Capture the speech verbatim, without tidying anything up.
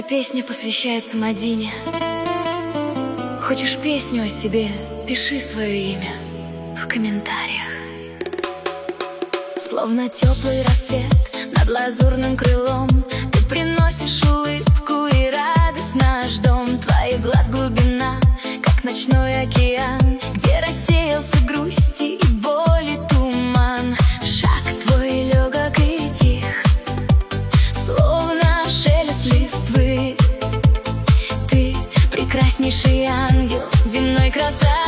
Песня посвящается Мадине. Хочешь песню о себе, пиши свое имя в комментариях. Словно теплый рассвет над лазурным крылом, ты приносишь улыбку и радость в наш дом. Твоих глаз глубина, как ночной океан, где рассеялся грусти и боли туман. Шаг твой легок и тих, словно шелест листвы. Ты прекраснейший ангел земной красоты.